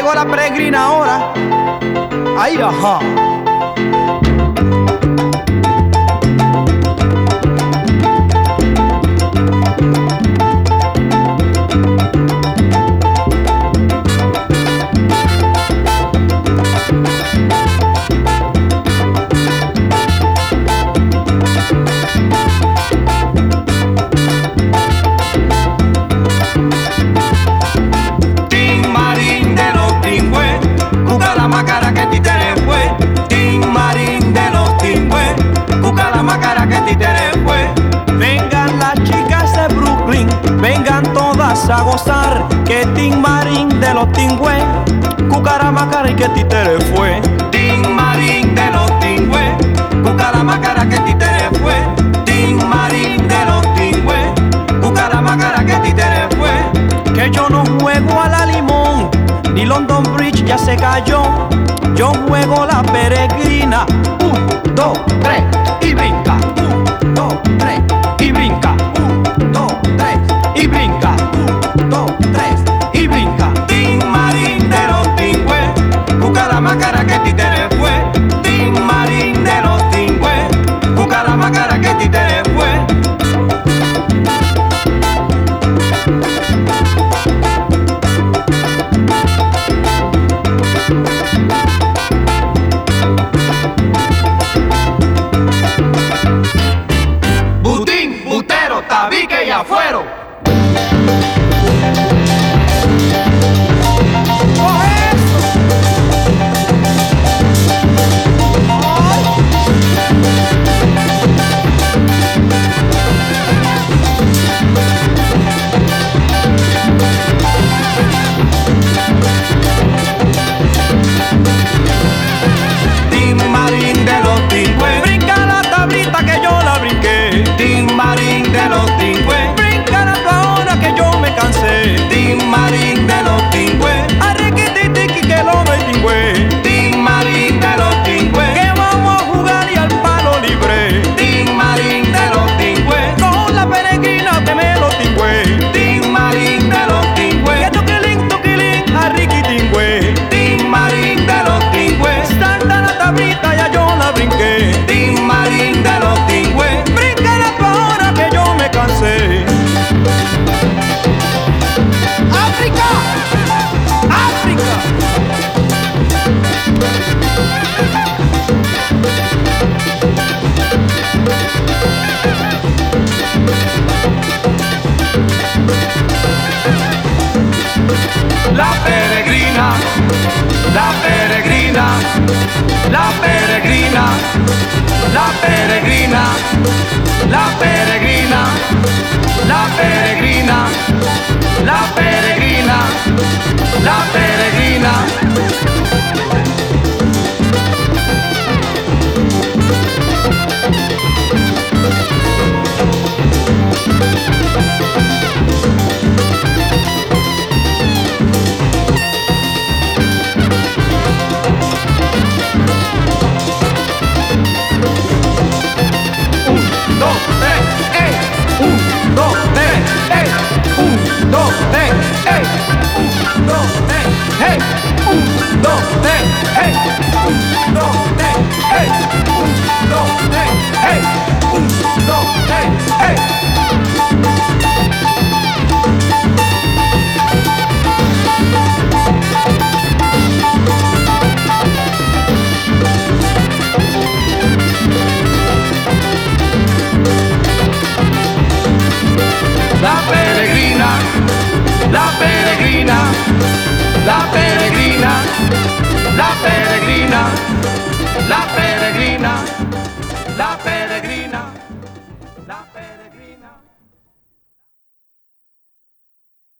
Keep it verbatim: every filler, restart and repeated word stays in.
llegó la peregrina ahora. Ay, ajá. A gozar que Tin Marín de los Tingües, Cucaramacara y que títere fue. Tin Marín de los Tingües, Cucaramacara que títere fue. Tin Marín de los Tingües, Cucaramacara que títere fue. Que yo no juego a la Limón, ni London Bridge ya se cayó. Yo juego la peregrina. Un, dos, tres y brinca. Un, dos, tres y brinca. Un, dos, tres y brinca. Dos, tres y brinca. Tin Marín de los Tingües, Cucaramacara que títere fue. Tin Marín de los Tingües, Cucaramacara que títere fue. Butín, butero, tabique y afuero. Tin Marín de los Tingües, Brinca la tablita que yo la brinqué. Tin Marín de los Tingües, Brinca tú ahora que yo me cansé. Tin Marín de los Tingües, Arrequititiqui que lo me tingüé. Tin Marín de los Tingües, Que vamos a jugar y al palo libre. Tin Marín de los Tingües, Con la peregrina que me lo tingüé. Tin Marín de los Que Tingües, toquilín, toquilín, arriquitingüé. Tin Marín de los Tingües, Salta la tablita ya yo la brinqué. Tin Marín de los Tingües, Brinca tú ahora que yo me cansé. ¡África! ¡África! la peregrina, la peregrina, la peregrina, la peregrina, la peregrina, la peregrina, la peregrina, la peregrina. La peregrina, la peregrina, la peregrina, la peregrina.